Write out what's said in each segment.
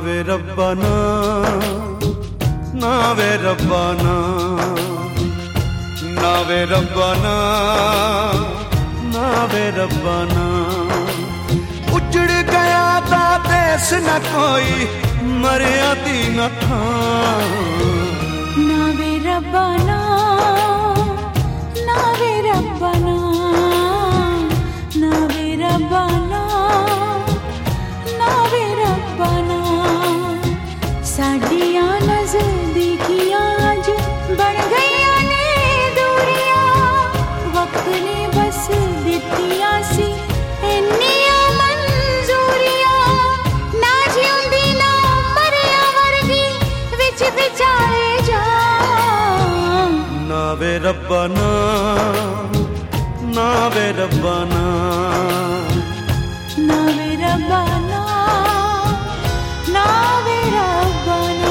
वे रब्बा ना, ना वे रब्बा ना, ना वे रब्बा ना, ना वे रब्बा ना। उजड़ गया ता देश न कोई मरिया दी न था। ना वे रब्बा ना, ना वे रब्बा ना, ना वे रब्बा ना, ना वे रब्बा ना। साडियां नज़दीकियां अज बन गईयां ने दूरियां, वक्त ने बस दित्तियां सी इन्नियां मंजूरियां। ना जिउंदी ना मरिया वर्गी विच विचारे जा। ना वे रब्बा ना, ना वे रब्बा ना, ना वे रब्बा ना, ना वे रब्बा ना।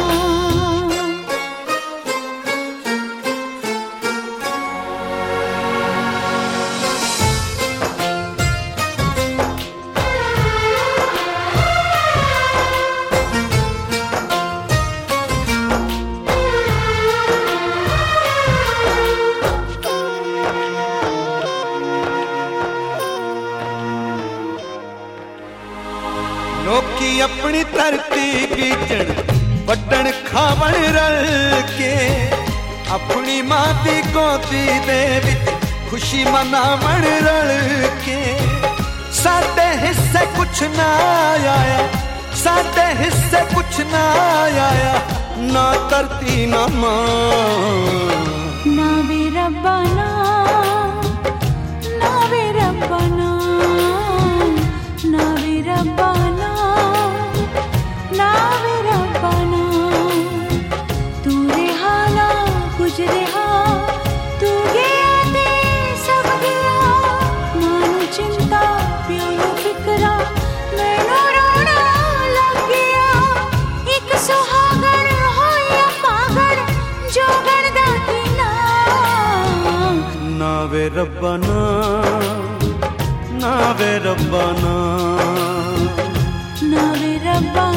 लोकी अपनी धरती बीजण वड्डण खावण रल के, अपनी मां दी गोदी दे विच खुशी मनावण रल के। साडे हिस्से कुछ ना आया, साडे हिस्से कुछ ना आया, ना धरती ना मां। ना वे रब्बा ना, ना वे रब्बा ना, ना वे रब्बा ना, ना वे रब्बा ना। तू रहा ना कुछ रहा, तू गया ते सब गया। मानू चिंता प्यो नू फिकरा, मैनू रोना लग गया। एक सुहागण होया पागल जोगण दा की ना। ना वे रब्बा ना, ना वे रब्बा ना, ना वे रब्बा